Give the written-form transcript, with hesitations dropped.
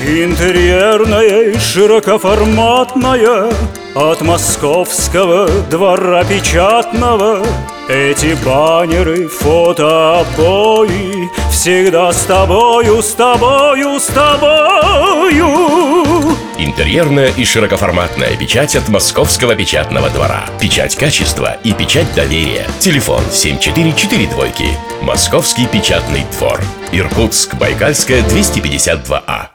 Интерьерная и широкоформатная, от московского двора печатного. Эти баннеры, фотообои всегда с тобою, с тобою, с тобою. Интерьерная и широкоформатная печать от московского печатного двора. Печать качества и печать доверия. Телефон 7442. Московский печатный двор. Иркутск, Байкальская, 252А.